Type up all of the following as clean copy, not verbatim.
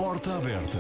Porta Aberta.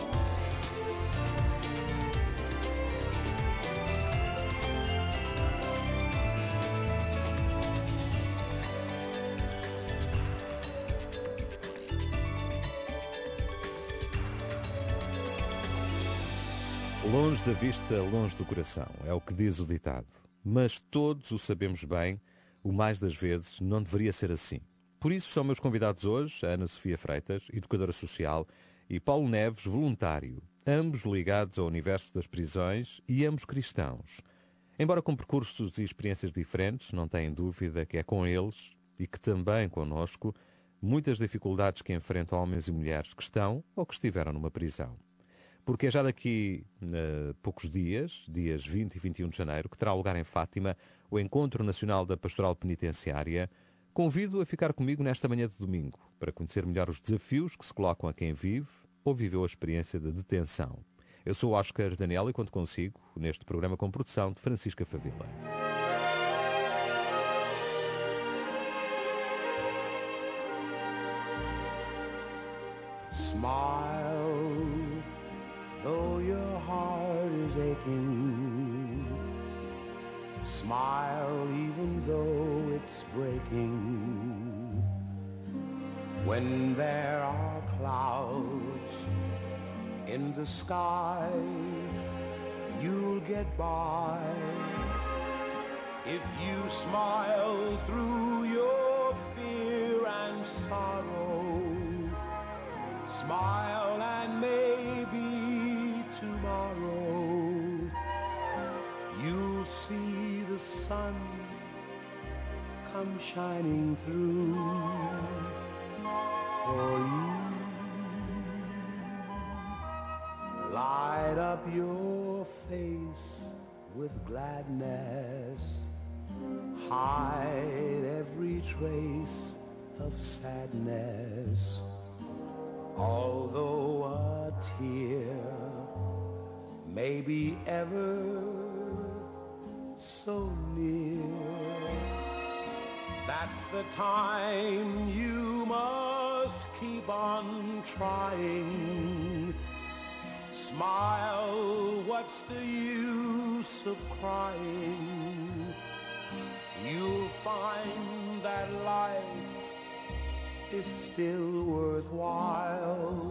Longe da vista, longe do coração, é o que diz o ditado. Mas todos o sabemos bem, o mais das vezes não deveria ser assim. Por isso são meus convidados hoje, a Ana Sofia Freitas, educadora social, e Paulo Neves, voluntário, ambos ligados ao universo das prisões e ambos cristãos. Embora com percursos e experiências diferentes, não têm dúvida que é com eles, e que também connosco, muitas dificuldades que enfrentam homens e mulheres que estão ou que estiveram numa prisão. Porque é já daqui a poucos dias 20 e 21 de janeiro, que terá lugar em Fátima o Encontro Nacional da Pastoral Penitenciária. Convido a ficar comigo nesta manhã de domingo, para conhecer melhor os desafios que se colocam a quem vive ou viveu a experiência de detenção. Eu sou o Oscar Daniel e conto consigo neste programa com produção de Francisca Favila. Smile, though your heart is aching. Smile even though it's breaking. When there are clouds in the sky, you'll get by. If you smile through your fear and sorrow, smile and maybe tomorrow you'll see the sun come shining through for you. Light up your face with gladness, hide every trace of sadness. Although a tear may be ever so near, that's the time you must keep on trying. Smile, what's the use of crying? You'll find that life is still worthwhile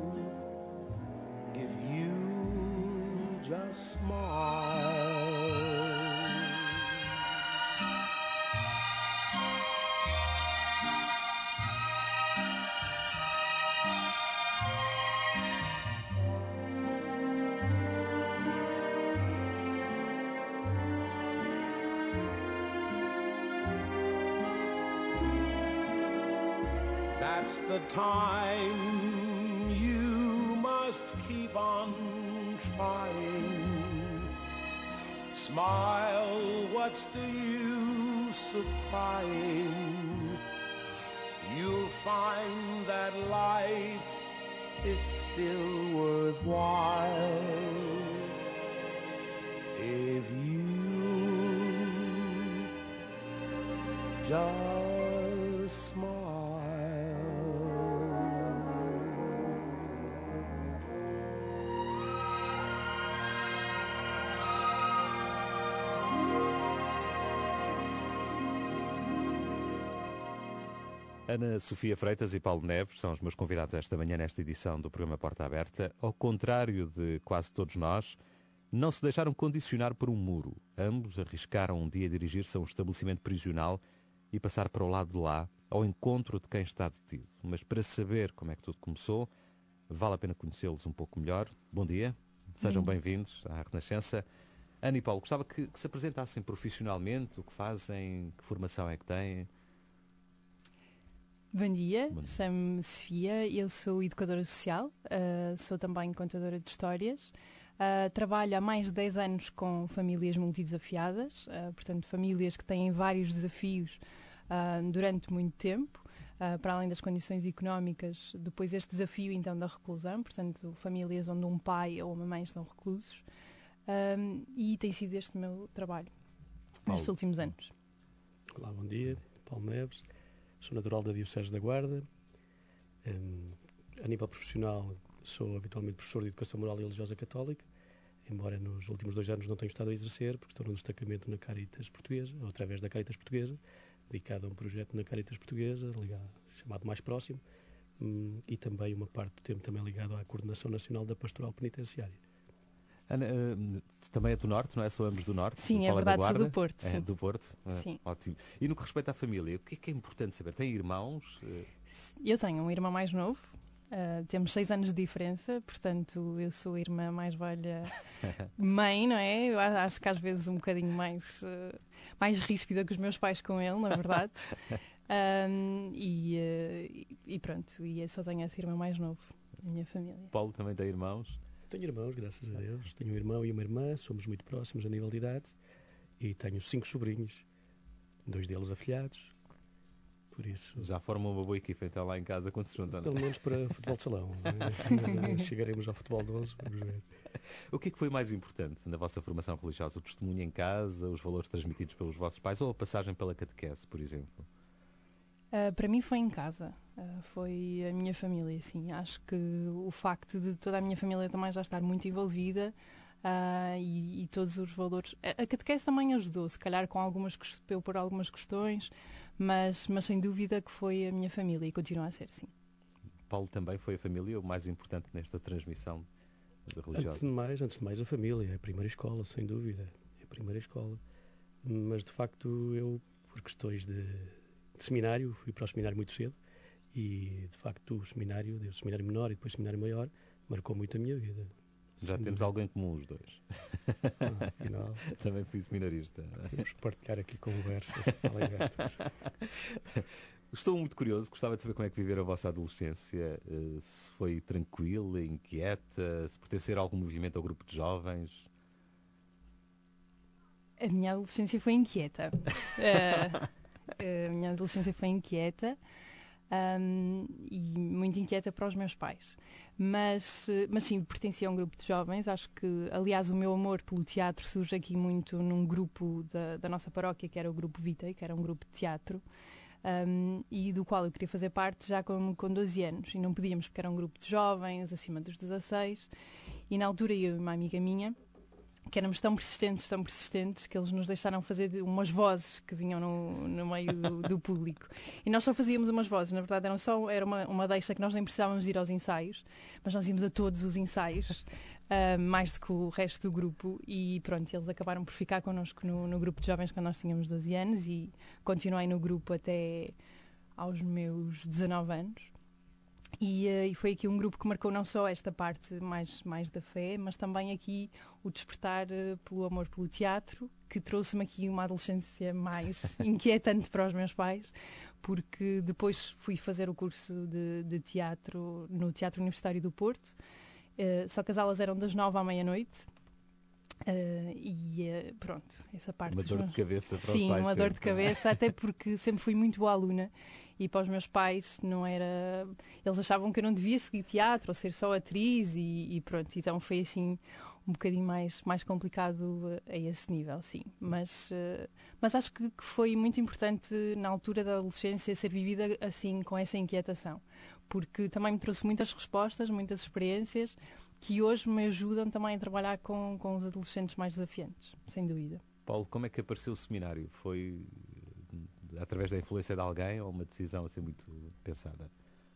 if you just smile. That's the time you must keep on trying. Smile, what's the use of crying? You'll find that life is still worthwhile if you just smile. Ana Sofia Freitas e Paulo Neves são os meus convidados esta manhã nesta edição do programa Porta Aberta. Ao contrário de quase todos nós, não se deixaram condicionar por um muro. Ambos arriscaram um dia dirigir-se a um estabelecimento prisional e passar para o lado de lá, ao encontro de quem está detido. Mas para saber como é que tudo começou, vale a pena conhecê-los um pouco melhor. Bom dia, sejam bem-vindos à Renascença. Ana e Paulo, gostava que se apresentassem profissionalmente, o que fazem, que formação é que têm. Bom dia, chamo-me Sofia, eu sou educadora social, sou também contadora de histórias, trabalho há mais de 10 anos com famílias multidesafiadas, portanto famílias que têm vários desafios durante muito tempo, para além das condições económicas, depois este desafio então da reclusão, portanto famílias onde um pai ou uma mãe estão reclusos, e tem sido este o meu trabalho nestes últimos anos. Olá, bom dia, Paulo Neves. Sou natural da Diocese da Guarda, A nível profissional, sou habitualmente professor de Educação Moral e Religiosa Católica, embora nos últimos 2 anos não tenha estado a exercer, porque estou num destacamento na Caritas Portuguesa, ou através da Caritas Portuguesa, dedicado a um projeto na Caritas Portuguesa, chamado Mais Próximo, e também uma parte do tempo também ligado à Coordenação Nacional da Pastoral Penitenciária. Ana, também é do Norte, não é? Sou ambos do Norte. Sim, é verdade, sou do Porto. É sim. do Porto. Sim. Ótimo. E no que respeita à família, o que é importante saber? Tem irmãos? Eu tenho um irmão mais novo, temos 6 anos de diferença, portanto eu sou a irmã mais velha, mãe, não é? Eu acho que às vezes um bocadinho mais ríspida que os meus pais com ele, na verdade. E pronto, e eu só tenho esse irmão mais novo na minha família. Paulo também tem irmãos? Tenho irmãos, graças a Deus. Tenho um irmão e uma irmã, somos muito próximos a nível de idade. E tenho 5 sobrinhos, 2 deles afilhados. Por isso... Já formam uma boa equipa então lá em casa quando se juntam, não é? Pelo menos para futebol de salão. Chegaremos ao futebol de 11, vamos ver. O que é que foi mais importante na vossa formação religiosa? O testemunho em casa, os valores transmitidos pelos vossos pais ou a passagem pela catequese, por exemplo? Para mim foi em casa, foi a minha família, sim. Acho que o facto de toda a minha família também já estar muito envolvida e todos os valores... A catequese também ajudou, se calhar com eu pôr algumas questões, mas sem dúvida que foi a minha família e continua a ser, sim. Paulo, também foi a família o mais importante nesta transmissão religiosa? Antes de mais a família, é a primeira escola, sem dúvida. É a primeira escola. Mas de facto eu, por questões de seminário, fui para o seminário muito cedo e de facto o seminário, desde o seminário menor e depois o seminário maior, marcou muito a minha vida. Já temos algo em comum os dois. Afinal, também fui seminarista. Vamos partilhar aqui conversas além destas. Estou muito curioso, gostava de saber como é que viveram a vossa adolescência, se foi tranquila, inquieta, se pertencer a algum movimento ou grupo de jovens. A minha adolescência foi inquieta. A minha adolescência foi inquieta e muito inquieta para os meus pais. Mas sim, pertencia a um grupo de jovens. Acho que, aliás, o meu amor pelo teatro surge aqui muito num grupo da nossa paróquia, que era o Grupo Vitae, que era um grupo de teatro, e do qual eu queria fazer parte já com 12 anos. E não podíamos porque era um grupo de jovens, acima dos 16. E na altura eu e uma amiga minha, que éramos tão persistentes, que eles nos deixaram fazer umas vozes que vinham no meio do público. E nós só fazíamos umas vozes, na verdade era uma deixa que nós nem precisávamos ir aos ensaios, mas nós íamos a todos os ensaios, mais do que o resto do grupo, e pronto, eles acabaram por ficar connosco no grupo de jovens quando nós tínhamos 12 anos e continuei no grupo até aos meus 19 anos. E foi aqui um grupo que marcou não só esta parte mais da fé, mas também aqui o despertar pelo amor pelo teatro, que trouxe-me aqui uma adolescência mais inquietante para os meus pais, porque depois fui fazer o curso de teatro no Teatro Universitário do Porto, só que as aulas eram das 9 à meia-noite. Pronto, essa parte... Uma dor de cabeça para os pais. Sim, uma dor de sempre. cabeça, até porque sempre fui muito boa aluna e para os meus pais não era... Eles achavam que eu não devia seguir teatro ou ser só atriz e pronto, então foi assim um bocadinho mais complicado a esse nível, sim. Mas acho que foi muito importante na altura da adolescência ser vivida assim, com essa inquietação, porque também me trouxe muitas respostas, muitas experiências, que hoje me ajudam também a trabalhar com os adolescentes mais desafiantes, sem dúvida. Paulo, como é que apareceu o seminário? Foi através da influência de alguém ou uma decisão assim muito pensada?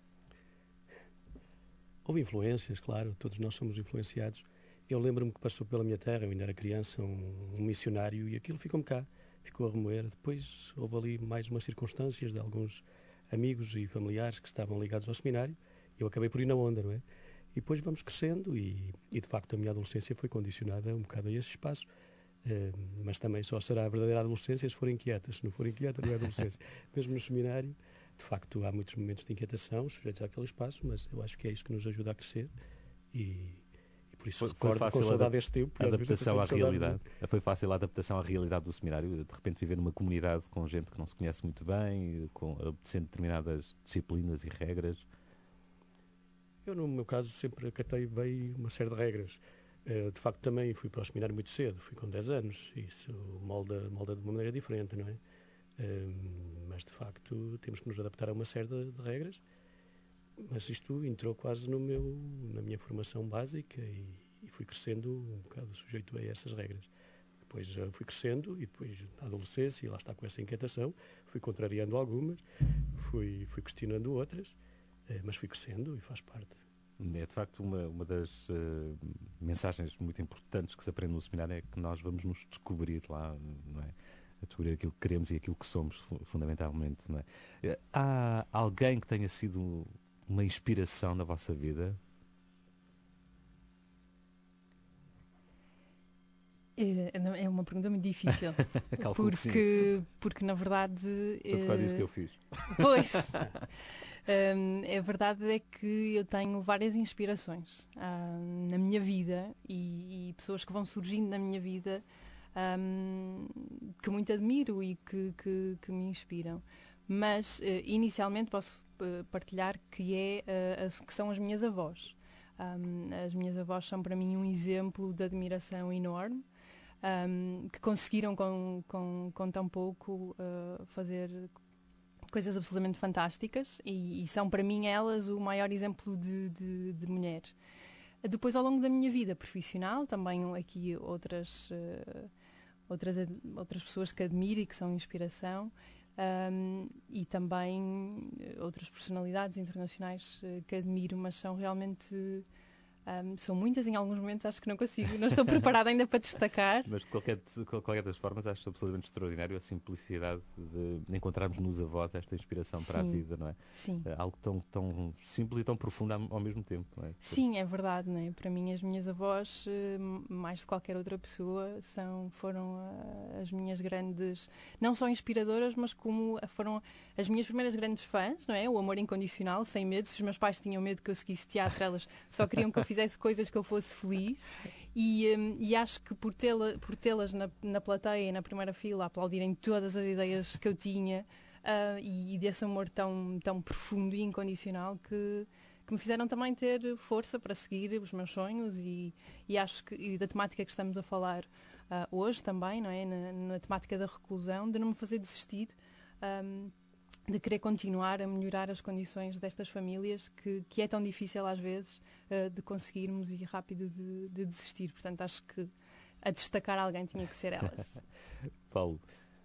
Houve influências, claro, todos nós somos influenciados. Eu lembro-me que passou pela minha terra, eu ainda era criança, um missionário, e aquilo ficou-me cá, ficou a remoer. Depois houve ali mais umas circunstâncias de alguns amigos e familiares que estavam ligados ao seminário, eu acabei por ir na onda, não é? E depois vamos crescendo e de facto a minha adolescência foi condicionada um bocado a esse espaço, mas também só será a verdadeira adolescência se for inquieta. Se não for inquieta, não é adolescência. Mesmo no seminário, de facto há muitos momentos de inquietação sujeitos àquele espaço, mas eu acho que é isso que nos ajuda a crescer e por isso foi fácil com saudade deste tempo. A adaptação à realidade. Foi fácil a adaptação à realidade do seminário, de repente viver numa comunidade com gente que não se conhece muito bem, obedecendo determinadas disciplinas e regras. Eu, no meu caso, sempre acatei bem uma série de regras. De facto, também fui para o seminário muito cedo, fui com 10 anos, isso molda de uma maneira diferente, não é? Mas, de facto, temos que nos adaptar a uma série de regras Mas isto entrou quase na minha formação básica e fui crescendo um bocado sujeito a essas regras. Depois fui crescendo e depois na adolescência, e lá está com essa inquietação, fui contrariando algumas, fui questionando outras, mas fui crescendo e faz parte. É de facto uma das mensagens muito importantes que se aprende no seminário, é que nós vamos nos descobrir lá, não é? A descobrir aquilo que queremos e aquilo que somos, fundamentalmente, não é? Há alguém que tenha sido uma inspiração na vossa vida? É uma pergunta muito difícil. porque na verdade. Foi por causa disso que eu fiz. Pois. A verdade é que eu tenho várias inspirações na minha vida e pessoas que vão surgindo na minha vida que muito admiro e que me inspiram. Mas inicialmente posso partilhar que são as minhas avós. As minhas avós são para mim um exemplo de admiração enorme, que conseguiram com tão pouco fazer coisas absolutamente fantásticas e são para mim elas o maior exemplo de mulher. Depois, ao longo da minha vida profissional, também aqui outras pessoas que admiro e que são inspiração, e também outras personalidades internacionais que admiro, mas são realmente... são muitas, em alguns momentos acho que não consigo, não estou preparada ainda para destacar. Mas de qualquer das formas acho absolutamente extraordinário a simplicidade de encontrarmos nos avós esta inspiração para a vida, não é? Sim. Algo tão simples e tão profundo ao mesmo tempo, não é? Sim, é verdade, não é? Para mim as minhas avós, mais de qualquer outra pessoa, foram as minhas grandes, não só inspiradoras, mas como foram as minhas primeiras grandes fãs, não é? O amor incondicional, sem medo. Se os meus pais tinham medo que eu seguisse teatro, elas só queriam que eu fizesse coisas que eu fosse feliz, e acho que por tê-las na plateia, na primeira fila, a aplaudirem todas as ideias que eu tinha, e desse amor tão profundo e incondicional que me fizeram também ter força para seguir os meus sonhos, e acho que da temática que estamos a falar hoje também, não é? Na temática da reclusão, de não me fazer desistir, de querer continuar a melhorar as condições destas famílias que é tão difícil às vezes de conseguirmos e rápido de desistir. Portanto, acho que a destacar alguém tinha que ser elas. Paulo.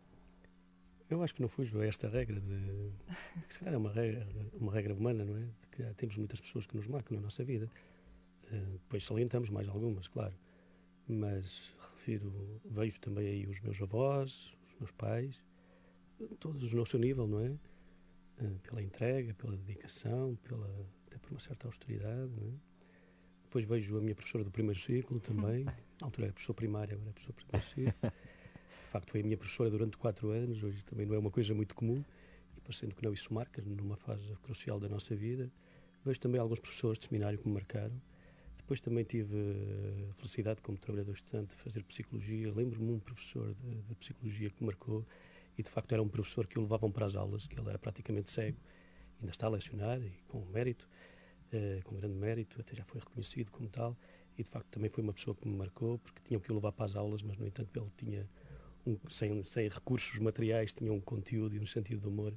Eu acho que não fujo a esta regra que se calhar é uma regra humana, não é? De que temos muitas pessoas que nos marcam na nossa vida. Depois salientamos mais algumas, claro. Mas vejo também aí os meus avós, os meus pais, todos no seu nível, não é? Pela entrega, pela dedicação, até por uma certa austeridade, não é? Depois vejo a minha professora do primeiro ciclo também, na altura era professor primário, agora é professor do primeiro ciclo. De facto foi a minha professora durante 4 anos, hoje também não é uma coisa muito comum, e parecendo que não, isso marca numa fase crucial da nossa vida. Vejo também alguns professores de seminário que me marcaram. Depois também tive a felicidade, como trabalhador estudante, de fazer psicologia. Lembro-me um professor de psicologia que me marcou, e de facto era um professor que o levavam para as aulas, que ele era praticamente cego, ainda está a lecionar e com mérito, com grande mérito, até já foi reconhecido como tal, e de facto também foi uma pessoa que me marcou, porque tinham que o levar para as aulas, mas no entanto ele tinha, sem recursos materiais, tinha um conteúdo e um sentido de humor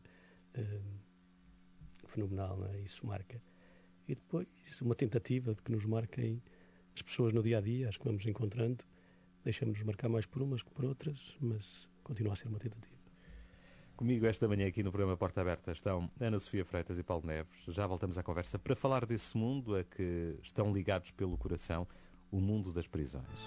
fenomenal, não é? Isso marca. E depois uma tentativa de que nos marquem as pessoas no dia-a-dia, as que vamos encontrando, deixamos-nos marcar mais por umas que por outras, mas continua a ser uma tentativa. Comigo esta manhã aqui no programa Porta Aberta estão Ana Sofia Freitas e Paulo Neves. Já voltamos à conversa para falar desse mundo a que estão ligados pelo coração, o mundo das prisões.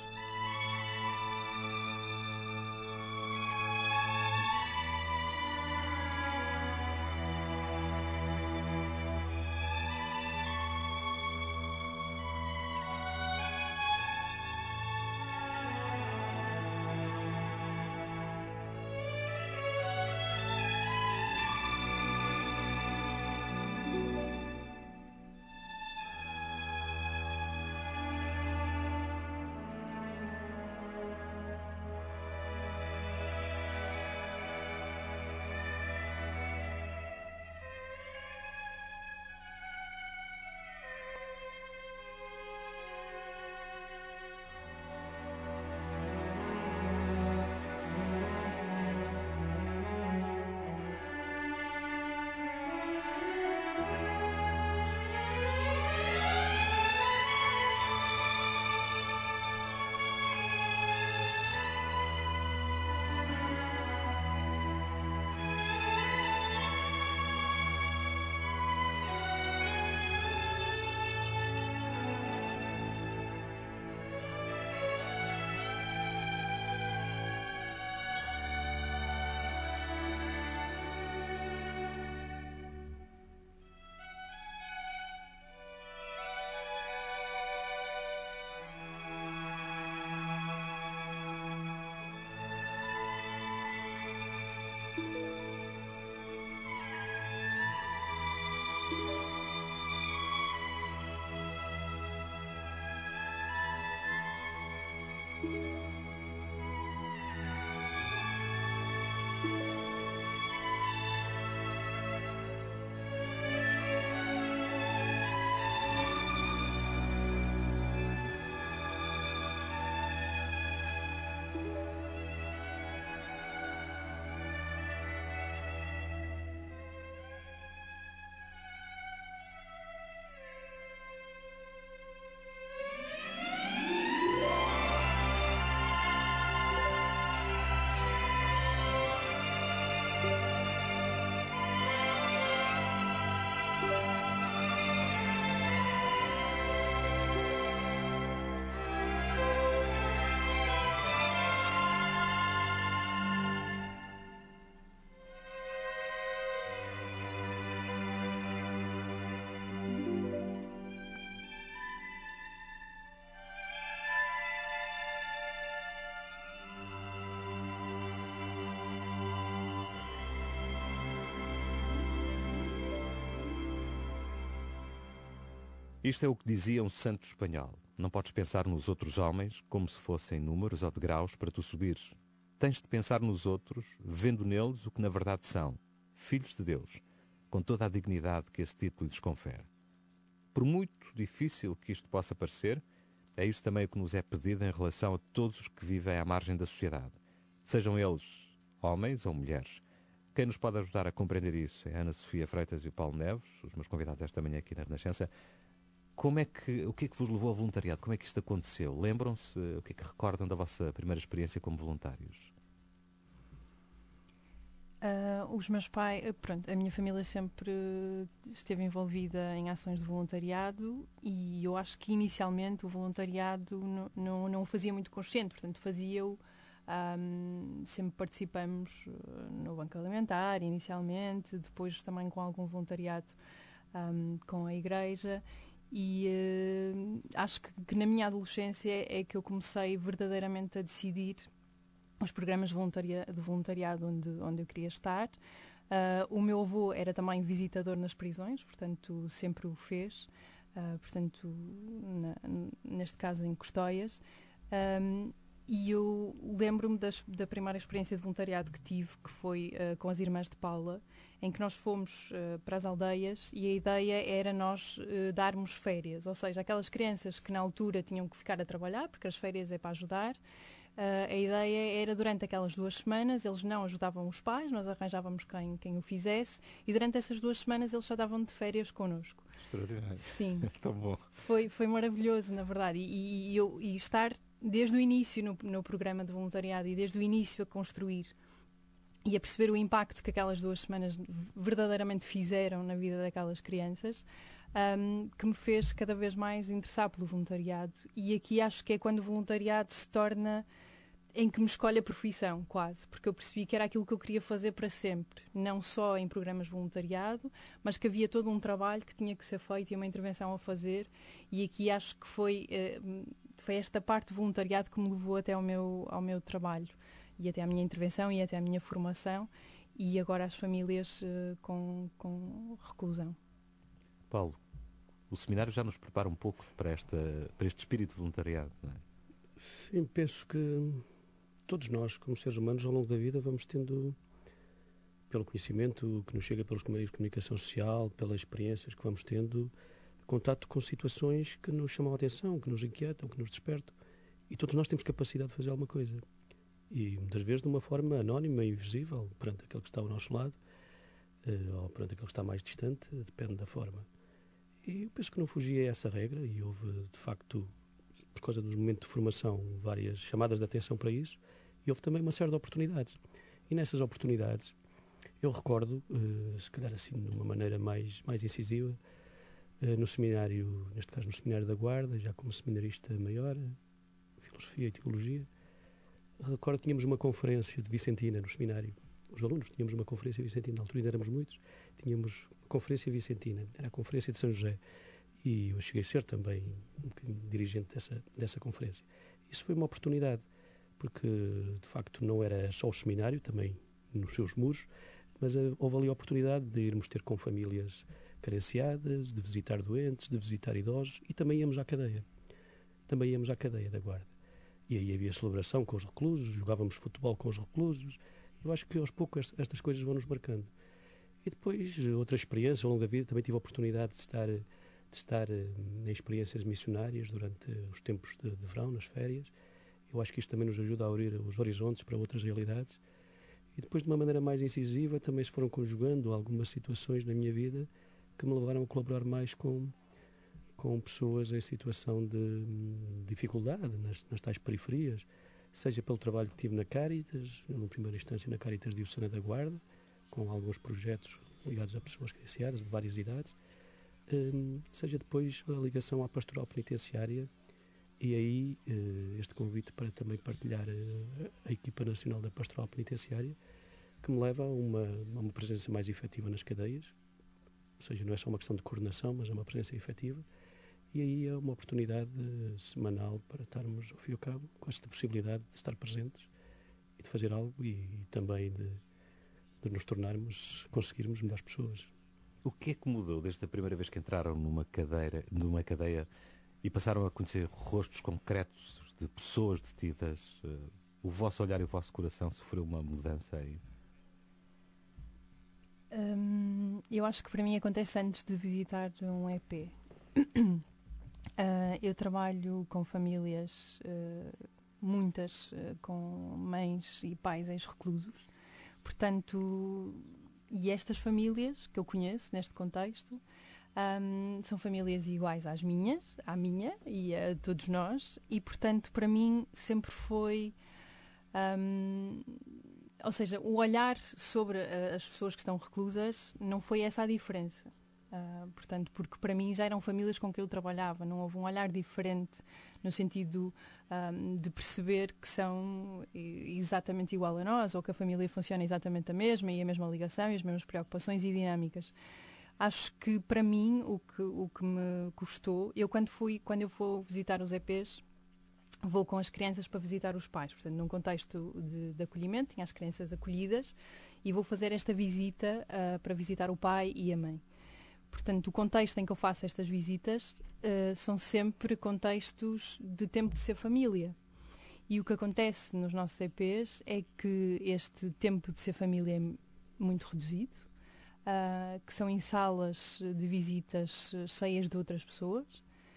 Isto é o que dizia um santo espanhol. Não podes pensar nos outros homens como se fossem números ou degraus para tu subires. Tens de pensar nos outros, vendo neles o que na verdade são, filhos de Deus, com toda a dignidade que esse título lhes confere. Por muito difícil que isto possa parecer, é isso também o que nos é pedido em relação a todos os que vivem à margem da sociedade, sejam eles homens ou mulheres. Quem nos pode ajudar a compreender isso é a Ana Sofia Freitas e o Paulo Neves, os meus convidados esta manhã aqui na Renascença. O que é que vos levou ao voluntariado? Como é que isto aconteceu? Lembram-se? O que é que recordam da vossa primeira experiência como voluntários? Os meus pais, pronto, a minha família sempre esteve envolvida em ações de voluntariado e eu acho que inicialmente o voluntariado não o fazia muito consciente, portanto fazia-o, sempre participamos no Banco Alimentar inicialmente, depois também com algum voluntariado com a igreja e acho que na minha adolescência é que eu comecei verdadeiramente a decidir os programas de voluntariado onde eu queria estar. O meu avô era também visitador nas prisões, portanto sempre o fez, portanto neste caso em Custóias. E eu lembro-me da primeira experiência de voluntariado que tive, que foi com as Irmãs de Paula, em que nós fomos para as aldeias e a ideia era nós darmos férias, ou seja, aquelas crianças que na altura tinham que ficar a trabalhar, porque as férias é para ajudar. A ideia era, durante aquelas 2 semanas, eles não ajudavam os pais, nós arranjávamos quem o fizesse, e durante essas 2 semanas eles só davam de férias connosco. Extraordinário. Sim. Tão bom. Foi maravilhoso, na verdade. E estar desde o início no programa de voluntariado e desde o início a construir e a perceber o impacto que aquelas 2 semanas verdadeiramente fizeram na vida daquelas crianças, que me fez cada vez mais interessar pelo voluntariado. E aqui acho que é quando o voluntariado se torna em que me escolhe a profissão, quase, porque eu percebi que era aquilo que eu queria fazer para sempre, não só em programas de voluntariado, mas que havia todo um trabalho que tinha que ser feito e uma intervenção a fazer, e aqui acho que foi esta parte do voluntariado que me levou até ao meu trabalho, e até à minha intervenção e até à minha formação, e agora as famílias com reclusão. Paulo, o seminário já nos prepara um pouco para este espírito de voluntariado, não é? Sim, penso que todos nós, como seres humanos, ao longo da vida vamos tendo, pelo conhecimento que nos chega pelos meios de comunicação social, pelas experiências que vamos tendo, contato com situações que nos chamam a atenção, que nos inquietam, que nos despertam. E todos nós temos capacidade de fazer alguma coisa. E muitas vezes de uma forma anónima e invisível, perante aquele que está ao nosso lado, ou perante aquele que está mais distante, depende da forma. E eu penso que não fugia a essa regra, e houve, de facto, por causa dos momentos de formação, várias chamadas de atenção para isso, e houve também uma série de oportunidades. E nessas oportunidades, eu recordo, se calhar assim de uma maneira mais incisiva, no seminário, neste caso no Seminário da Guarda, já como seminarista maior, Filosofia e Teologia, recordo que tínhamos uma conferência de Vicentina no seminário. Os alunos tínhamos uma conferência vicentina, na altura ainda éramos muitos, tínhamos uma conferência vicentina, era a Conferência de São José. E eu cheguei a ser também um bocadinho dirigente dessa conferência. Isso foi uma oportunidade, porque de facto não era só o seminário, também nos seus muros, mas houve ali a oportunidade de irmos ter com famílias carenciadas, de visitar doentes, de visitar idosos, e também íamos à cadeia. Também íamos à cadeia da Guarda. E aí havia celebração com os reclusos, jogávamos futebol com os reclusos. Eu acho que aos poucos estas coisas vão nos marcando. E depois, outra experiência ao longo da vida, também tive a oportunidade de estar em experiências missionárias durante os tempos de verão, nas férias. Eu acho que isto também nos ajuda a abrir os horizontes para outras realidades. E depois, de uma maneira mais incisiva, também se foram conjugando algumas situações na minha vida que me levaram a colaborar mais com pessoas em situação de dificuldade, nas tais periferias, seja pelo trabalho que tive na Cáritas, na primeira instância na Cáritas Diocesana da Guarda, com alguns projetos ligados a pessoas carenciadas de várias idades, seja depois a ligação à pastoral penitenciária, e aí este convite para também partilhar a equipa nacional da pastoral penitenciária, que me leva a uma presença mais efetiva nas cadeias, ou seja, não é só uma questão de coordenação, mas é uma presença efetiva, e aí é uma oportunidade semanal para estarmos, ao fim e ao cabo, com esta possibilidade de estar presentes e de fazer algo, e também de nos tornarmos, conseguirmos melhores pessoas. O que é que mudou desde a primeira vez que entraram numa cadeia e passaram a conhecer rostos concretos de pessoas detidas? O vosso olhar e o vosso coração sofreu uma mudança aí? Eu acho que para mim acontece antes de visitar um EP. Eu trabalho com famílias, muitas com mães e pais ex-reclusos. Portanto, e estas famílias que eu conheço neste contexto são famílias iguais à minha e a todos nós. E, portanto, para mim sempre foi... ou seja, o olhar sobre as pessoas que estão reclusas não foi essa a diferença. Portanto, porque para mim já eram famílias com que eu trabalhava, não houve um olhar diferente no sentido de perceber que são exatamente igual a nós, ou que a família funciona exatamente a mesma e a mesma ligação e as mesmas preocupações e dinâmicas. Acho que para mim o que me custou, quando eu vou visitar os EPs, vou com as crianças para visitar os pais, portanto num contexto de acolhimento, tinha as crianças acolhidas e vou fazer esta visita para visitar o pai e a mãe. Portanto, o contexto em que eu faço estas visitas são sempre contextos de tempo de ser família. E o que acontece nos nossos EPs é que este tempo de ser família é muito reduzido, que são em salas de visitas cheias de outras pessoas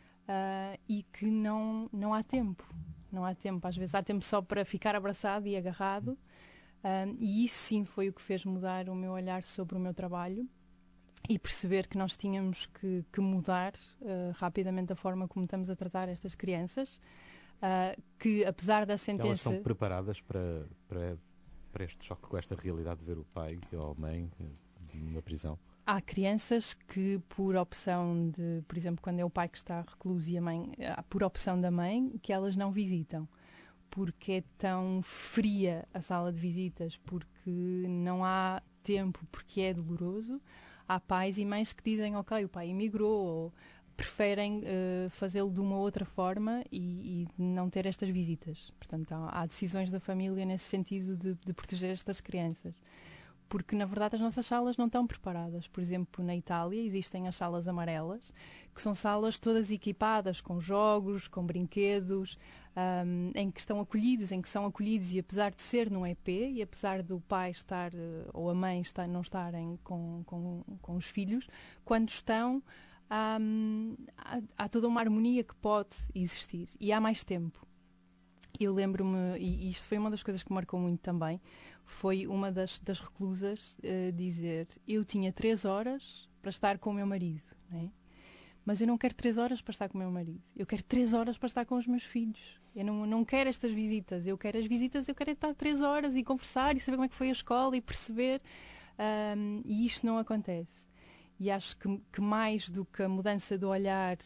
e que não há tempo. Não há tempo. Às vezes há tempo só para ficar abraçado e agarrado. E isso sim foi o que fez mudar o meu olhar sobre o meu trabalho. E perceber que nós tínhamos que mudar rapidamente a forma como estamos a tratar estas crianças, que apesar da sentença... Elas são preparadas para este choque com esta realidade de ver o pai ou a mãe numa prisão? Há crianças que por opção de, por exemplo, quando é o pai que está recluso e a mãe, por opção da mãe, que elas não visitam. Porque é tão fria a sala de visitas, porque não há tempo, porque é doloroso. Há pais e mães que dizem, ok, o pai emigrou, ou preferem fazê-lo de uma outra forma e não ter estas visitas. Portanto, há decisões da família nesse sentido de proteger estas crianças. Porque, na verdade, as nossas salas não estão preparadas. Por exemplo, na Itália existem as salas amarelas, que são salas todas equipadas com jogos, com brinquedos, em que estão acolhidos, em que são acolhidos, e apesar de ser num EP, e apesar do pai estar, ou a mãe não estarem com os filhos, quando estão, há toda uma harmonia que pode existir, e há mais tempo. Eu lembro-me, e isto foi uma das coisas que me marcou muito também, foi uma das reclusas dizer, eu tinha 3 horas para estar com o meu marido, né? Mas eu não quero 3 horas para estar com o meu marido, eu quero 3 horas para estar com os meus filhos. Eu não quero estas visitas, eu quero estar 3 horas e conversar e saber como é que foi a escola e perceber, e isto não acontece. E acho que mais do que a mudança do olhar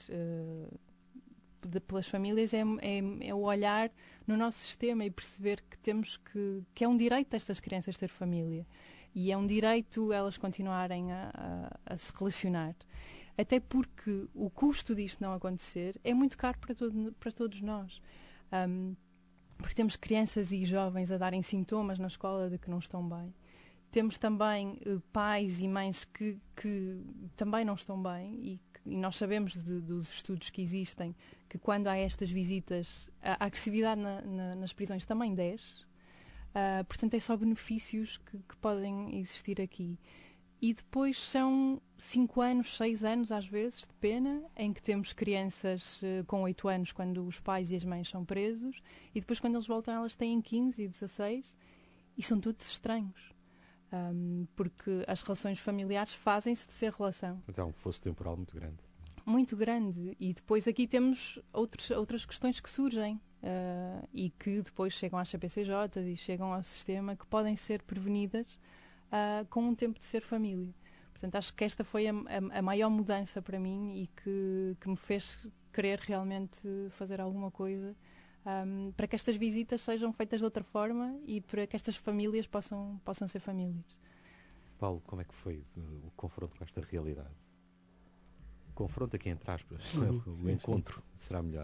pelas famílias é o olhar no nosso sistema e perceber que temos que é um direito destas crianças ter família e é um direito elas continuarem a se relacionar, até porque o custo disto não acontecer é muito caro para todos nós, porque temos crianças e jovens a darem sintomas na escola de que não estão bem. Temos também pais e mães que também não estão bem e nós sabemos dos estudos que existem que quando há estas visitas a agressividade nas prisões também desce, portanto é só benefícios que podem existir aqui. E depois são 5 anos, 6 anos às vezes de pena, em que temos crianças com 8 anos quando os pais e as mães são presos e depois quando eles voltam elas têm 15 e 16 e são todos estranhos. Porque as relações familiares fazem-se de ser relação. Mas há um fosso temporal muito grande. Muito grande. E depois aqui temos outras questões que surgem e que depois chegam às CPCJ e chegam ao sistema que podem ser prevenidas com um tempo de ser família. Portanto, acho que esta foi a maior mudança para mim e que me fez querer realmente fazer alguma coisa para que estas visitas sejam feitas de outra forma e para que estas famílias possam ser famílias. Paulo, como é que foi o confronto com esta realidade? Confronto aqui entre aspas, o encontro será melhor.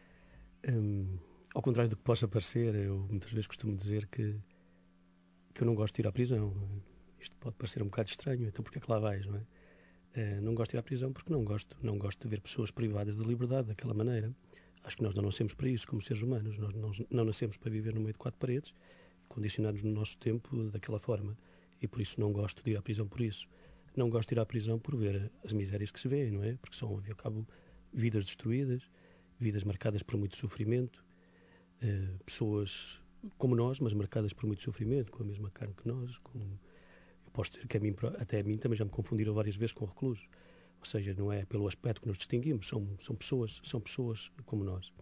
Ao contrário do que possa parecer, eu muitas vezes costumo dizer que eu não gosto de ir à prisão. Isto pode parecer um bocado estranho, então porque é que lá vais, não é? Não gosto de ir à prisão porque não gosto de ver pessoas privadas da liberdade daquela maneira. Acho que nós não nascemos para isso como seres humanos. Nós não nascemos para viver no meio de quatro paredes, condicionados no nosso tempo daquela forma. E por isso não gosto de ir à prisão por isso. Não gosto de ir à prisão por ver as misérias que se vêem, não é? Porque são, ao fim e ao cabo, vidas destruídas, vidas marcadas por muito sofrimento, pessoas como nós, mas marcadas por muito sofrimento, com a mesma carne que nós. Eu posso dizer que até a mim também já me confundiram várias vezes com reclusos. Ou seja, não é pelo aspecto que nos distinguimos, são pessoas como nós.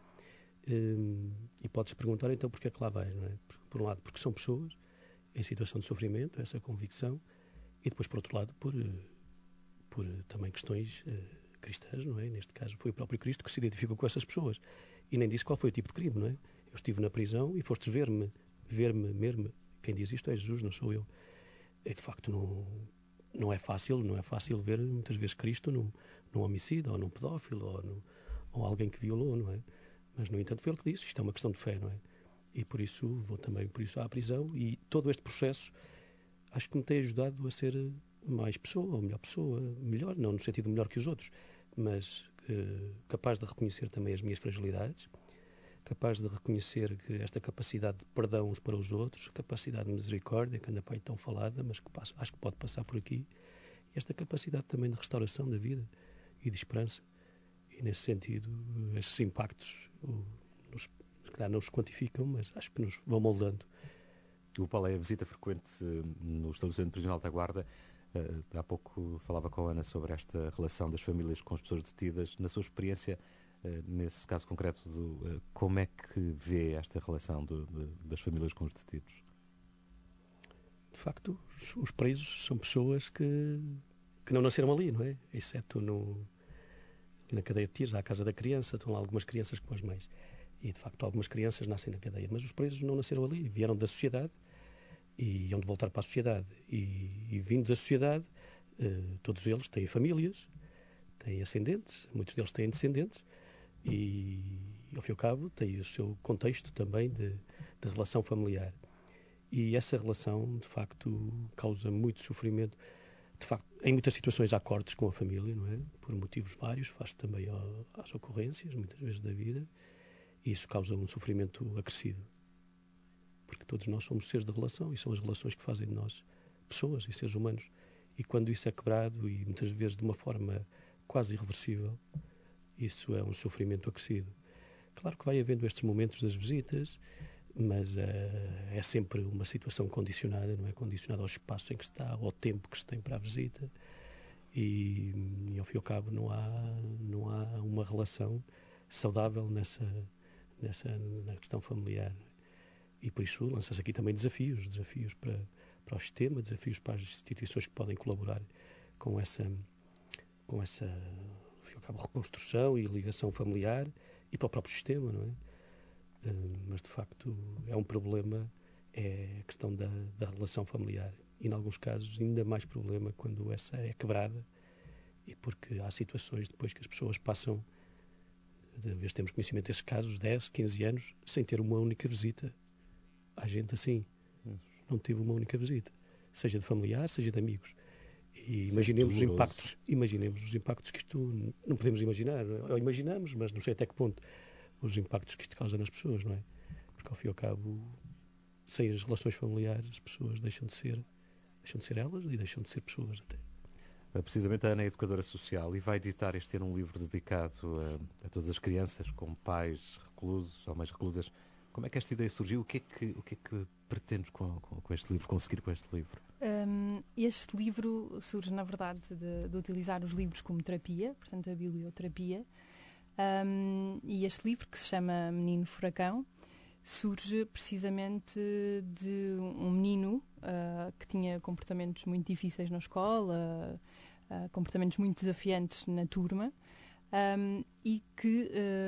E podes perguntar então porque é que lá vais, não é? Por um lado, porque são pessoas em situação de sofrimento, essa convicção, e depois, por outro lado, por também questões cristãs, não é? Neste caso, foi o próprio Cristo que se identificou com essas pessoas. E nem disse qual foi o tipo de crime, não é? Eu estive na prisão e fostes ver-me. Quem diz isto é Jesus, não sou eu. E, de facto, não é fácil ver, muitas vezes, Cristo num homicida, ou num pedófilo, ou alguém que violou, não é? Mas, no entanto, foi ele que disse. Isto é uma questão de fé, não é? E por isso vou também à prisão. E todo este processo acho que me tem ajudado a ser mais pessoa, ou melhor pessoa. Melhor, não no sentido melhor que os outros, mas capaz de reconhecer também as minhas fragilidades, capaz de reconhecer que esta capacidade de perdão uns para os outros, capacidade de misericórdia, que anda para aí tão falada, mas que acho que pode passar por aqui, e esta capacidade também de restauração da vida e de esperança. E nesse sentido, esses impactos, se calhar não os quantificam, mas acho que nos vão moldando. O Paulo é a visita frequente no estabelecimento prisional da Guarda. Há pouco falava com a Ana sobre esta relação das famílias com as pessoas detidas. Na sua experiência, nesse caso concreto, como é que vê esta relação das famílias com os detidos? De facto, os presos são pessoas que não nasceram ali, não é? Exceto na cadeia de tiros, à casa da criança, estão lá algumas crianças com as mães. E, de facto, algumas crianças nascem na cadeia. Mas os presos não nasceram ali, vieram da sociedade e iam de voltar para a sociedade. E vindo da sociedade, todos eles têm famílias, têm ascendentes, muitos deles têm descendentes, e, ao fim e ao cabo, têm o seu contexto também de relação familiar. E essa relação, de facto, causa muito sofrimento. De facto, em muitas situações há cortes com a família, não é? Por motivos vários, faz também às ocorrências, muitas vezes da vida, e isso causa um sofrimento acrescido. Porque todos nós somos seres de relação e são as relações que fazem de nós pessoas e seres humanos. E quando isso é quebrado, e muitas vezes de uma forma quase irreversível, isso é um sofrimento acrescido. Claro que vai havendo estes momentos das visitas, mas é sempre uma situação condicionada, não é? Condicionada ao espaço em que se está, ao tempo que se tem para a visita, e ao fim e ao cabo não há uma relação saudável na questão familiar. E por isso lança-se aqui também desafios para o sistema, desafios para as instituições que podem colaborar com essa ao fim e ao cabo, reconstrução e ligação familiar, e para o próprio sistema, não é? Mas de facto é um problema, é a questão da relação familiar, e em alguns casos ainda mais problema quando essa é quebrada, e porque há situações depois que as pessoas passam, às vezes temos conhecimento desses casos, 10, 15 anos, sem ter uma única visita. Há gente assim, não teve uma única visita, seja de familiar, seja de amigos. E imaginemos os impactos que isto não podemos imaginar, ou imaginamos, mas não sei até que ponto os impactos que isto causa nas pessoas, não é? Porque ao fim e ao cabo, sem as relações familiares, as pessoas deixam de ser elas e deixam de ser pessoas até. Precisamente a Ana é educadora social e vai editar este ano um livro dedicado a todas as crianças com pais reclusos ou mães reclusas. Como é que esta ideia surgiu? O que é que pretendes com este livro, conseguir com este livro? Este livro surge, na verdade, de utilizar os livros como terapia, portanto a biblioterapia. E este livro, que se chama Menino Furacão, surge precisamente de um menino que tinha comportamentos muito difíceis na escola, comportamentos muito desafiantes na turma, e que,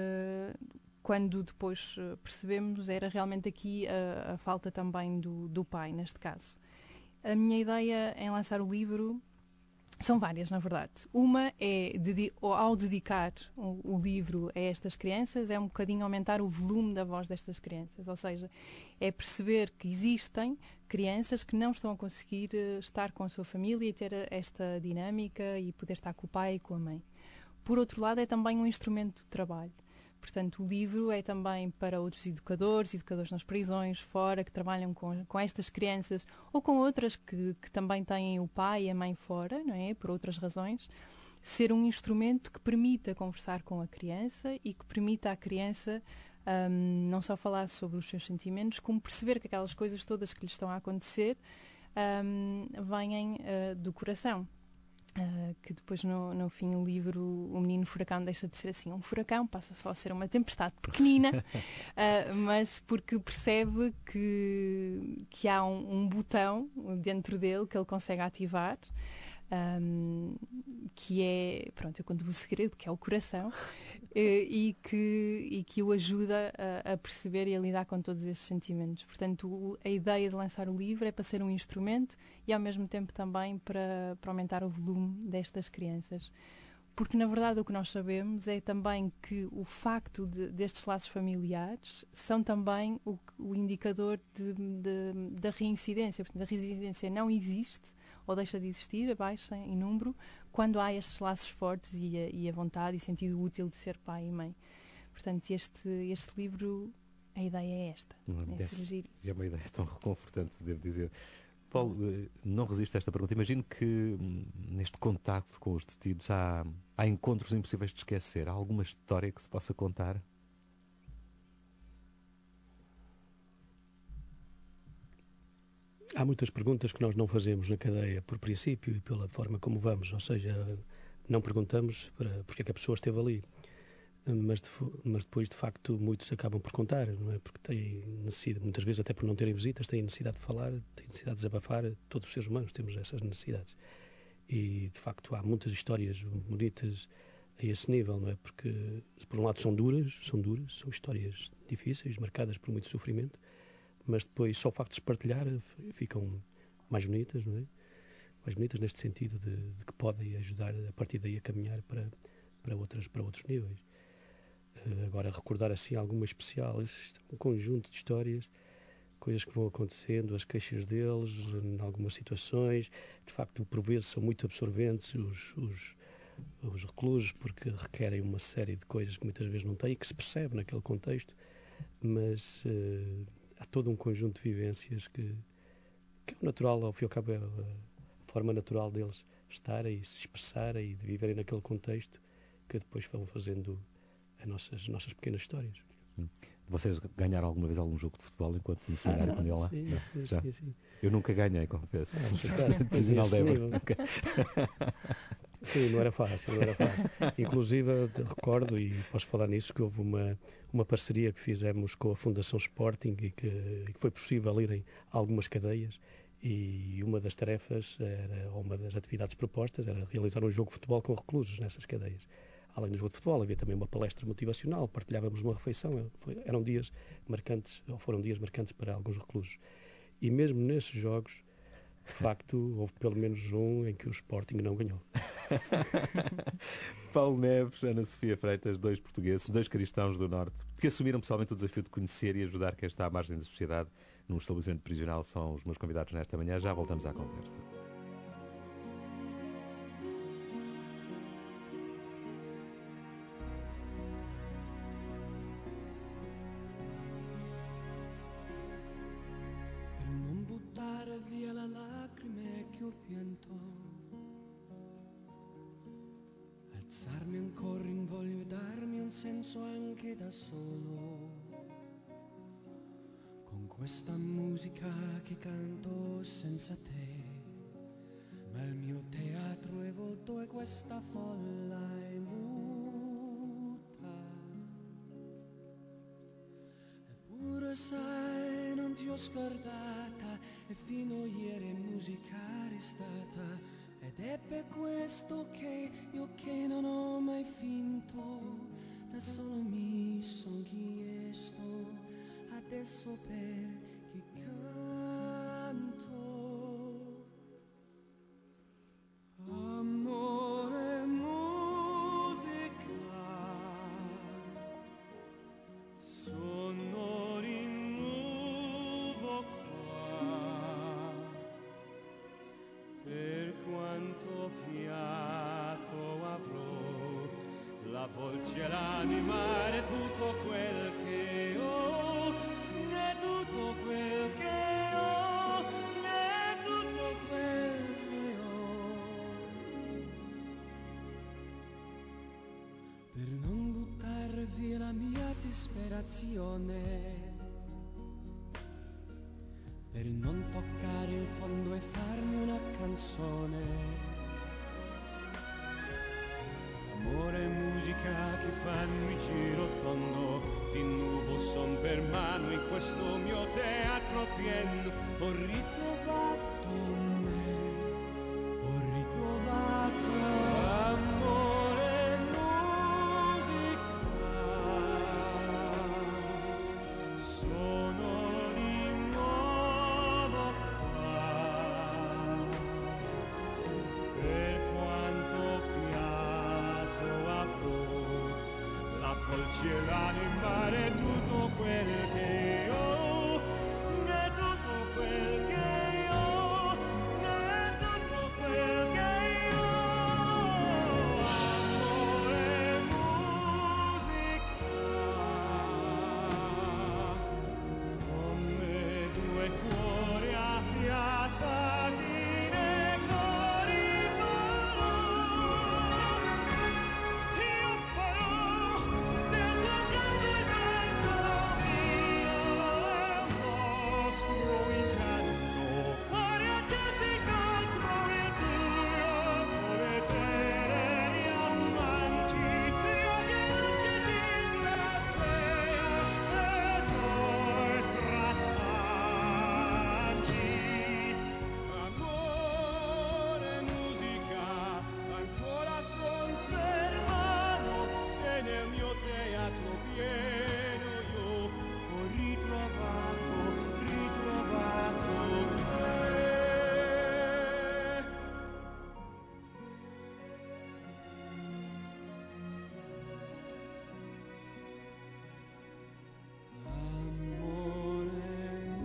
quando depois percebemos, era realmente aqui a falta também do pai, neste caso. A minha ideia em lançar o livro são várias, na verdade. Uma é, ao dedicar o livro a estas crianças, é um bocadinho aumentar o volume da voz destas crianças. Ou seja, é perceber que existem crianças que não estão a conseguir estar com a sua família e ter esta dinâmica e poder estar com o pai e com a mãe. Por outro lado, é também um instrumento de trabalho. Portanto, o livro é também para outros educadores nas prisões, fora, que trabalham com estas crianças ou com outras que também têm o pai e a mãe fora, não é? Por outras razões. Ser um instrumento que permita conversar com a criança e que permita à criança não só falar sobre os seus sentimentos, como perceber que aquelas coisas todas que lhe estão a acontecer vêm do coração. Que depois no fim o livro O Menino Furacão deixa de ser assim um furacão, passa só a ser uma tempestade pequenina, mas porque percebe que há um botão dentro dele que ele consegue ativar, que é, pronto, eu conto-vos o segredo, que é o coração, e que o ajuda a perceber e a lidar com todos estes sentimentos. Portanto, a ideia de lançar o livro é para ser um instrumento e ao mesmo tempo também para aumentar o volume destas crianças. Porque, na verdade, o que nós sabemos é também que o facto destes laços familiares são também o indicador da reincidência. Portanto, a reincidência não existe ou deixa de existir, baixa em número, quando há estes laços fortes e a vontade e sentido útil de ser pai e mãe. Portanto, este livro, a ideia é esta. É uma ideia tão reconfortante, devo dizer. Paulo, não resisto a esta pergunta. Imagino que neste contacto com os detidos há encontros impossíveis de esquecer. Há alguma história que se possa contar? Há muitas perguntas que nós não fazemos na cadeia por princípio e pela forma como vamos, ou seja, não perguntamos porque é que a pessoa esteve ali, mas depois de facto muitos acabam por contar, não é? Porque têm necessidade, muitas vezes até por não terem visitas, têm necessidade de falar, têm necessidade de desabafar. Todos os seres humanos temos essas necessidades e de facto há muitas histórias bonitas a esse nível, não é? Porque por um lado são duras, são histórias difíceis, marcadas por muito sofrimento, mas depois só o facto de se partilhar ficam mais bonitas, não é? Mais bonitas neste sentido de que podem ajudar a partir daí a caminhar para outros níveis. Agora, recordar assim alguma especial, um conjunto de histórias, coisas que vão acontecendo, as queixas deles, em algumas situações, de facto, por vezes são muito absorventes os reclusos, porque requerem uma série de coisas que muitas vezes não têm e que se percebe naquele contexto, mas há todo um conjunto de vivências que é o natural, ao fim e ao cabo, é a forma natural deles estarem e se expressarem e de viverem naquele contexto, que depois vão fazendo as nossas pequenas histórias. Vocês ganharam alguma vez algum jogo de futebol enquanto no seminário quando iam lá? Sim. Eu nunca ganhei, confesso. Sim, não era fácil. Inclusive, recordo, e posso falar nisso, que houve uma parceria que fizemos com a Fundação Sporting e que foi possível irem a algumas cadeias, e uma das tarefas, ou uma das atividades propostas, era realizar um jogo de futebol com reclusos nessas cadeias. Além do jogo de futebol, havia também uma palestra motivacional, partilhávamos uma refeição, foram dias marcantes para alguns reclusos. E mesmo nesses jogos, de facto, houve pelo menos um em que o Sporting não ganhou. Paulo Neves, Ana Sofia Freitas, dois portugueses, dois cristãos do Norte, que assumiram pessoalmente o desafio de conhecer e ajudar quem está à margem da sociedade num estabelecimento prisional, são os meus convidados nesta manhã. Já voltamos à conversa. Alzarmi ancora in voglia e darmi un senso anche da solo, con questa musica che canto senza te, ma il mio teatro è volto e questa folla è muta. Eppure sai, non ti ho scordata e fino ieri musica restata. Ed è per questo che io che non ho mai finto, da solo mi son chiesto, adesso per chi canto. Amore, musica, sono rinnuvo qua. la voce e l'anima è tutto quel che ho, è tutto quel che ho, è tutto quel che ho. Per non buttare via la mia disperazione, per non toccare il fondo e farmi una canzone. Amore e musica che fanno il giro tondo, di nuovo son per mano in questo mio teatro pieno. Ho ritrovato me, ho ritrovato amore e musica. Sono di nuovo qua, per quanto fiato avrò, la voce e l'anima è tutto quel che ho, è tutto quel che ho, è tutto quel che ho. Amore e musica, come due cuori affiatati nei corridoi. Io farò del tuo canto il canto mio e un nostro incanto, fare a gesti contro il tuo, come teneri amanti, io che anche ti platea e noi frattanti. Amore e musica, ancora son per mano, se nel mio teatro pieno io ho ritrovato te. Amore e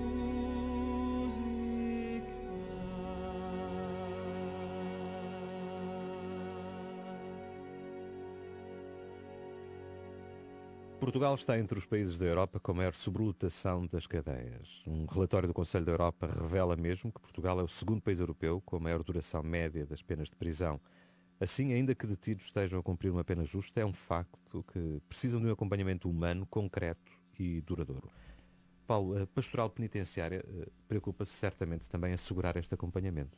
Portugal está entre os países da Europa com maior sobrelotação das cadeias. Um relatório do Conselho da Europa revela mesmo que Portugal é o segundo país europeu com a maior duração média das penas de prisão. Assim, ainda que detidos estejam a cumprir uma pena justa, é um facto que precisam de um acompanhamento humano, concreto e duradouro. Paulo, a pastoral penitenciária preocupa-se certamente também em assegurar este acompanhamento.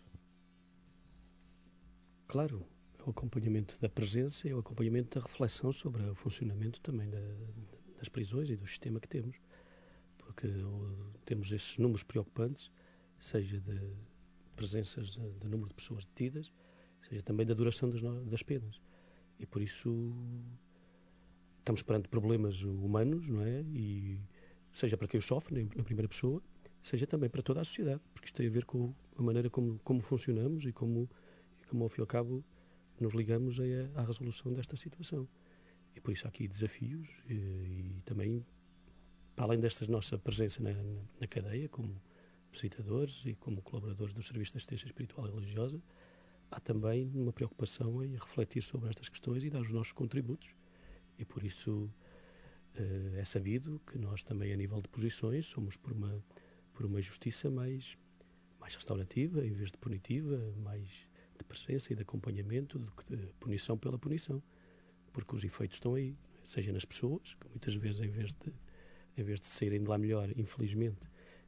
Claro, é o acompanhamento da presença e o acompanhamento da reflexão sobre o funcionamento também das prisões e do sistema que temos. Porque temos esses números preocupantes, seja de presenças de número de pessoas detidas, seja também da duração das penas. E por isso estamos perante problemas humanos, não é? E seja para quem os sofre, na primeira pessoa, seja também para toda a sociedade, porque isto tem a ver com a maneira como funcionamos e como ao fim e ao cabo nos ligamos à resolução desta situação. E por isso há aqui desafios e também, para além desta nossa presença na cadeia, como visitadores e como colaboradores dos serviços de assistência espiritual e religiosa, há também uma preocupação em refletir sobre estas questões e dar os nossos contributos. E por isso é sabido que nós também, a nível de posições, somos por uma justiça mais restaurativa, em vez de punitiva, mais de presença e de acompanhamento do que de punição pela punição. Porque os efeitos estão aí, seja nas pessoas, que muitas vezes, em vez de saírem de lá melhor, infelizmente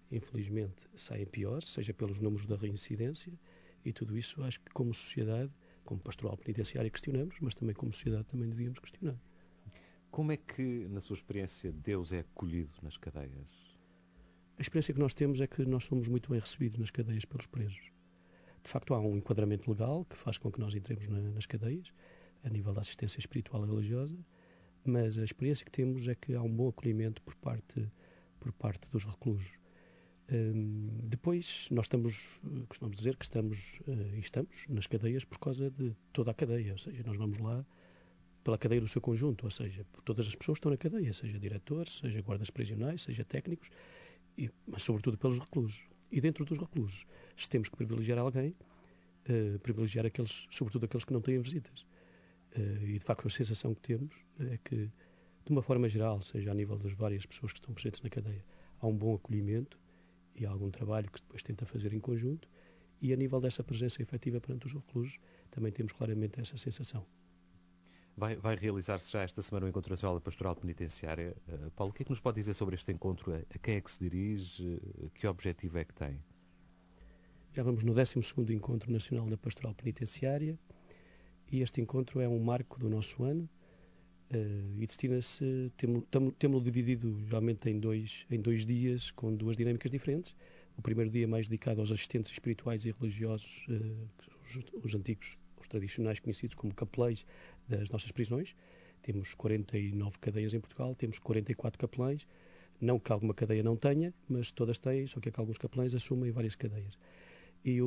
saem pior, seja pelos números da reincidência, e tudo isso acho que como sociedade, como pastoral penitenciária questionamos, mas também como sociedade também devíamos questionar. Como é que, na sua experiência, Deus é acolhido nas cadeias? A experiência que nós temos é que nós somos muito bem recebidos nas cadeias pelos presos. De facto, há um enquadramento legal que faz com que nós entremos nas cadeias, a nível da assistência espiritual e religiosa, mas a experiência que temos é que há um bom acolhimento por parte dos reclusos. Depois, nós costumamos dizer que estamos nas cadeias por causa de toda a cadeia, ou seja, nós vamos lá pela cadeia do seu conjunto, ou seja, por todas as pessoas que estão na cadeia, seja diretores, seja guardas prisionais, seja técnicos, mas sobretudo pelos reclusos. E dentro dos reclusos, se temos que privilegiar alguém, privilegiar sobretudo aqueles que não têm visitas. E de facto a sensação que temos é que, de uma forma geral, seja a nível das várias pessoas que estão presentes na cadeia, há um bom acolhimento e há algum trabalho que depois tenta fazer em conjunto, e a nível dessa presença efetiva perante os reclusos também temos claramente essa sensação. Vai realizar-se já esta semana o Encontro Nacional da Pastoral Penitenciária. Paulo, o que é que nos pode dizer sobre este encontro? A quem é que se dirige? Que objetivo é que tem? Já vamos no 12º Encontro Nacional da Pastoral Penitenciária, e este encontro é um marco do nosso ano, e destina-se, temos-lo dividido geralmente em dois dias, com duas dinâmicas diferentes. O primeiro dia mais dedicado aos assistentes espirituais e religiosos, os antigos, os tradicionais conhecidos como capelães das nossas prisões. Temos 49 cadeias em Portugal, temos 44 capelães, não que alguma cadeia não tenha, mas todas têm, só que alguns capelães assumem várias cadeias. E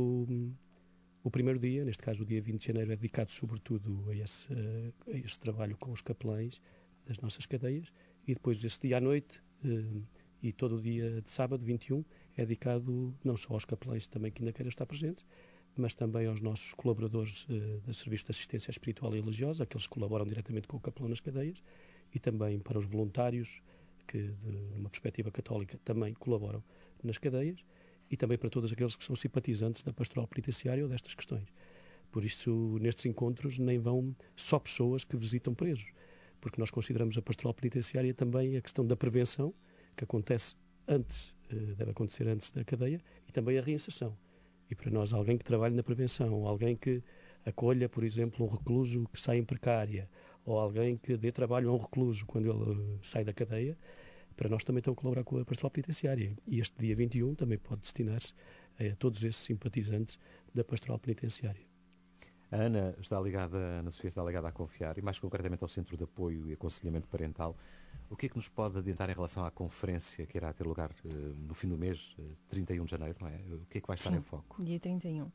o primeiro dia, neste caso o dia 20 de janeiro, é dedicado sobretudo a esse trabalho com os capelães das nossas cadeias, e depois esse dia à noite e todo o dia de sábado, 21, é dedicado não só aos capelães também que ainda queiram estar presentes, mas também aos nossos colaboradores do Serviço de Assistência Espiritual e Religiosa, aqueles que colaboram diretamente com o capelão nas cadeias, e também para os voluntários que, numa perspectiva católica, também colaboram nas cadeias, e também para todos aqueles que são simpatizantes da pastoral penitenciária ou destas questões. Por isso, nestes encontros nem vão só pessoas que visitam presos, porque nós consideramos a pastoral penitenciária também a questão da prevenção, que acontece antes, deve acontecer antes da cadeia, e também a reinserção. E para nós, alguém que trabalhe na prevenção, alguém que acolha, por exemplo, um recluso que sai em precária, ou alguém que dê trabalho a um recluso quando ele sai da cadeia, para nós também estão a colaborar com a pastoral penitenciária. E este dia 21 também pode destinar-se a todos esses simpatizantes da pastoral penitenciária. A Ana Sofia está ligada a Confiar, e mais concretamente ao Centro de Apoio e Aconselhamento Parental. O que é que nos pode adiantar em relação à conferência que irá ter lugar no fim do mês, 31 de janeiro, não é? O que é que vai estar em foco? Dia 31.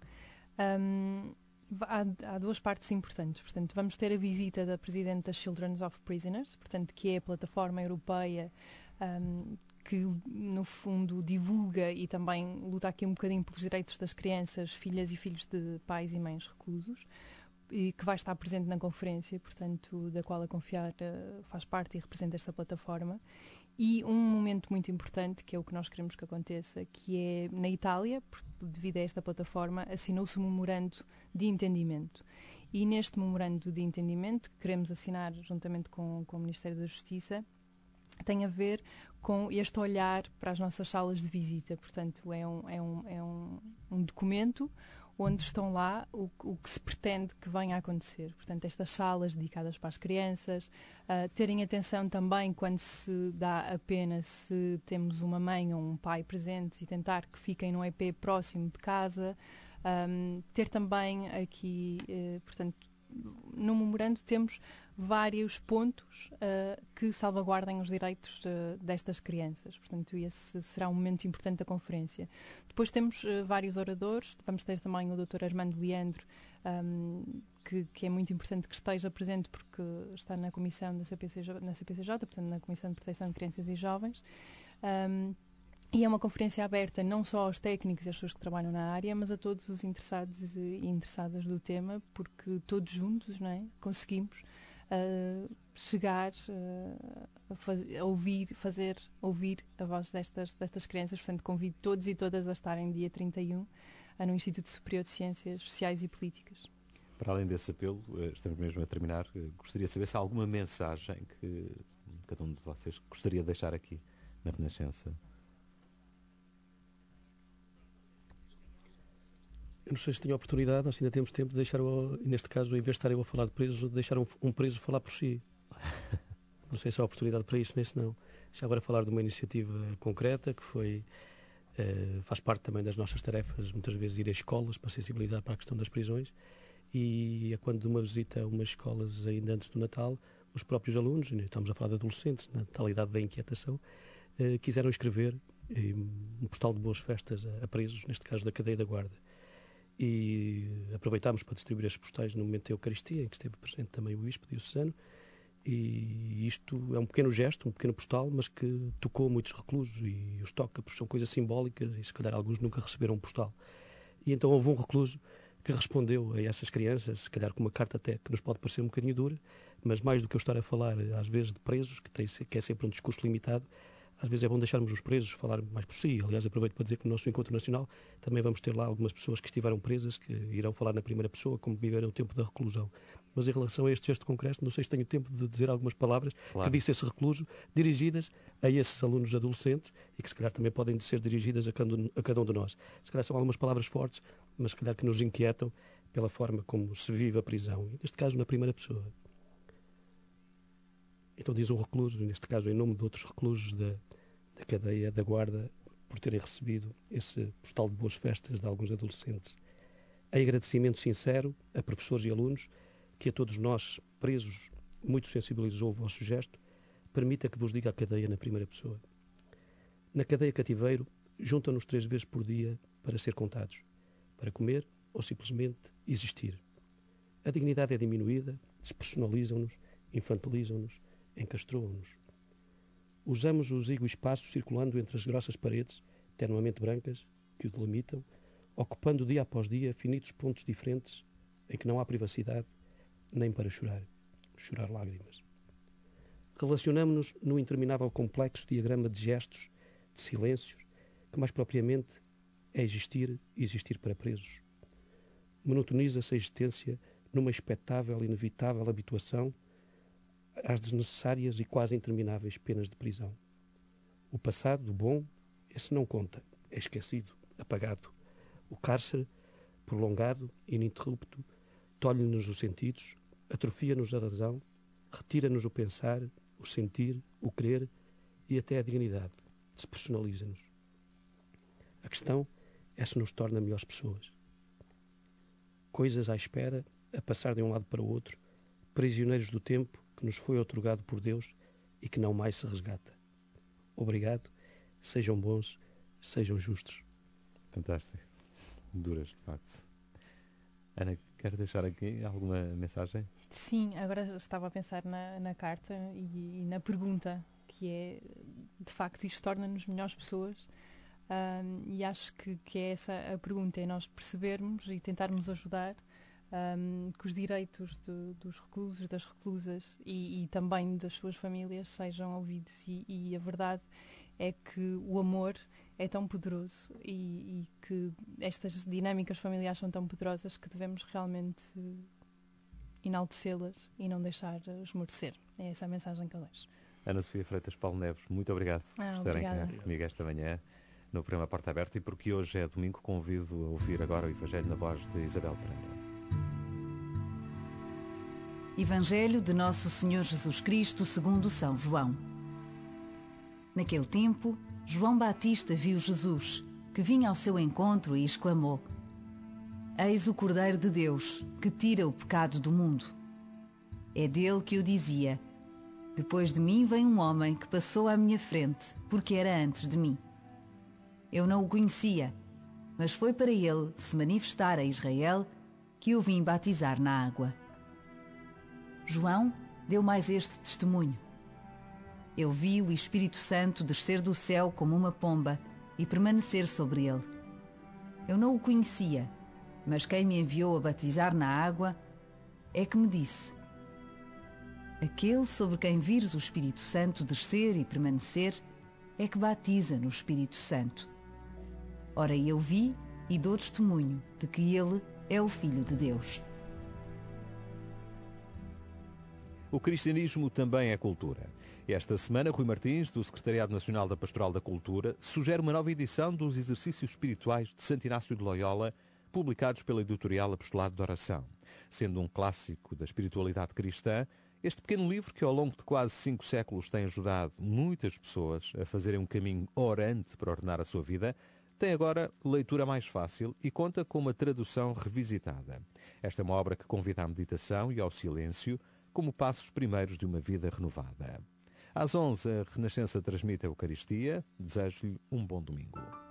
Há duas partes importantes. Portanto, vamos ter a visita da Presidente das Children of Prisoners, portanto, que é a plataforma europeia que, no fundo, divulga e também luta aqui um bocadinho pelos direitos das crianças, filhas e filhos de pais e mães reclusos, e que vai estar presente na conferência, portanto, da qual a Confiar faz parte e representa esta plataforma. E um momento muito importante, que é o que nós queremos que aconteça, que é na Itália, devido a esta plataforma, assinou-se um memorando de entendimento. E neste memorando de entendimento, que queremos assinar juntamente com o Ministério da Justiça, tem a ver com este olhar para as nossas salas de visita. Portanto, é um documento onde estão lá o que se pretende que venha a acontecer. Portanto, estas salas dedicadas para as crianças, terem atenção também quando se dá a pena, se temos uma mãe ou um pai presentes, e tentar que fiquem num EP próximo de casa. Ter também aqui, portanto, no memorando temos vários pontos que salvaguardem os direitos destas crianças. Portanto, esse será um momento importante da conferência. Depois temos vários oradores. Vamos ter também o Dr. Armando Leandro, que é muito importante que esteja presente, porque está na comissão da CPCJ, portanto, na Comissão de Proteção de Crianças e Jovens. E é uma conferência aberta não só aos técnicos e às pessoas que trabalham na área, mas a todos os interessados e interessadas do tema, porque todos juntos, não é, conseguimos chegar a fazer ouvir a voz destas crianças. Portanto, convido todos e todas a estarem dia 31 no Instituto Superior de Ciências Sociais e Políticas. Para além desse apelo, estamos mesmo a terminar, gostaria de saber se há alguma mensagem que cada um de vocês gostaria de deixar aqui na Renascença. Eu não sei se tinha oportunidade, ou se ainda temos tempo de deixar, neste caso, em vez de estar eu a falar de presos, deixar um preso falar por si. Não sei se há oportunidade para isso, nem se não. Já agora falar de uma iniciativa concreta, que faz parte também das nossas tarefas, muitas vezes ir a escolas para sensibilizar para a questão das prisões, e quando de uma visita a umas escolas ainda antes do Natal, os próprios alunos, estamos a falar de adolescentes, na tal idade da inquietação, quiseram escrever um postal de boas festas a presos, neste caso da cadeia da Guarda. E aproveitámos para distribuir estes postais no momento da Eucaristia, em que esteve presente também o Bispo diocesano, e isto é um pequeno gesto, um pequeno postal, mas que tocou muitos reclusos, e os toca, porque são coisas simbólicas, e se calhar alguns nunca receberam um postal. E então houve um recluso que respondeu a essas crianças, se calhar com uma carta até que nos pode parecer um bocadinho dura, mas mais do que eu estar a falar às vezes de presos, que é sempre um discurso limitado, às vezes é bom deixarmos os presos falar mais por si. Aliás, aproveito para dizer que no nosso encontro nacional também vamos ter lá algumas pessoas que estiveram presas, que irão falar na primeira pessoa, como viveram o tempo da reclusão. Mas em relação a este gesto concreto, não sei se tenho tempo de dizer algumas palavras que disse esse recluso, dirigidas a esses alunos adolescentes e que se calhar também podem ser dirigidas a cada um de nós. Se calhar são algumas palavras fortes, mas se calhar que nos inquietam pela forma como se vive a prisão. E neste caso, na primeira pessoa. Então diz um recluso, neste caso em nome de outros reclusos da cadeia da Guarda, por terem recebido esse postal de boas festas de alguns adolescentes. Em agradecimento sincero a professores e alunos, que a todos nós, presos, muito sensibilizou o vosso gesto, permita que vos diga a cadeia na primeira pessoa. Na cadeia cativeiro, juntam-nos 3 vezes por dia para ser contados, para comer ou simplesmente existir. A dignidade é diminuída, despersonalizam-nos, infantilizam-nos, encastroam-nos. Usamos o exíguo espaço circulando entre as grossas paredes, tenuamente brancas, que o delimitam, ocupando dia após dia finitos pontos diferentes em que não há privacidade nem para chorar lágrimas. Relacionamo-nos num interminável complexo diagrama de gestos, de silêncios, que mais propriamente é existir e existir para presos. Monotoniza-se a existência numa expectável e inevitável habituação às desnecessárias e quase intermináveis penas de prisão. O passado, o bom, esse não conta, é esquecido, apagado. O cárcere, prolongado, ininterrupto, tolhe-nos os sentidos, atrofia-nos a razão, retira-nos o pensar, o sentir, o querer e até a dignidade, despersonaliza-nos. A questão é se nos torna melhores pessoas. Coisas à espera, a passar de um lado para o outro, prisioneiros do tempo que nos foi outorgado por Deus e que não mais se resgata. Obrigado, sejam bons, sejam justos. Fantástico. Duras, de facto. Ana, quer deixar aqui alguma mensagem? Sim, agora estava a pensar na carta e na pergunta, que é, de facto, isto torna-nos melhores pessoas. E acho que é essa a pergunta, é nós percebermos e tentarmos ajudar que os direitos dos reclusos, das reclusas e também das suas famílias sejam ouvidos. E a verdade é que o amor é tão poderoso e que estas dinâmicas familiares são tão poderosas que devemos realmente enaltecê-las e não deixar esmorecer. É essa a mensagem que eu deixo. Ana Sofia Freitas Paulo Neves, muito obrigado por estarem comigo esta manhã no programa Porta Aberta, e porque hoje é domingo, convido a ouvir agora o Evangelho na voz de Isabel Pereira. Evangelho de Nosso Senhor Jesus Cristo segundo São João. Naquele tempo, João Batista viu Jesus, que vinha ao seu encontro, e exclamou: Eis o Cordeiro de Deus, que tira o pecado do mundo. É dele que eu dizia: Depois de mim vem um homem que passou à minha frente, porque era antes de mim. Eu não o conhecia, mas foi para ele se manifestar a Israel que eu vim batizar na água. João deu mais este testemunho: Eu vi o Espírito Santo descer do céu como uma pomba e permanecer sobre ele. Eu não o conhecia, mas quem me enviou a batizar na água é que me disse: Aquele sobre quem vires o Espírito Santo descer e permanecer é que batiza no Espírito Santo. Ora, eu vi e dou testemunho de que ele é o Filho de Deus. O cristianismo também é cultura. Esta semana, Rui Martins, do Secretariado Nacional da Pastoral da Cultura, sugere uma nova edição dos Exercícios Espirituais de Santo Inácio de Loyola, publicados pela editorial Apostolado de Oração. Sendo um clássico da espiritualidade cristã, este pequeno livro, que ao longo de quase 5 séculos tem ajudado muitas pessoas a fazerem um caminho orante para ordenar a sua vida, tem agora leitura mais fácil e conta com uma tradução revisitada. Esta é uma obra que convida à meditação e ao silêncio como passos primeiros de uma vida renovada. Às 11, a Renascença transmite a Eucaristia. Desejo-lhe um bom domingo.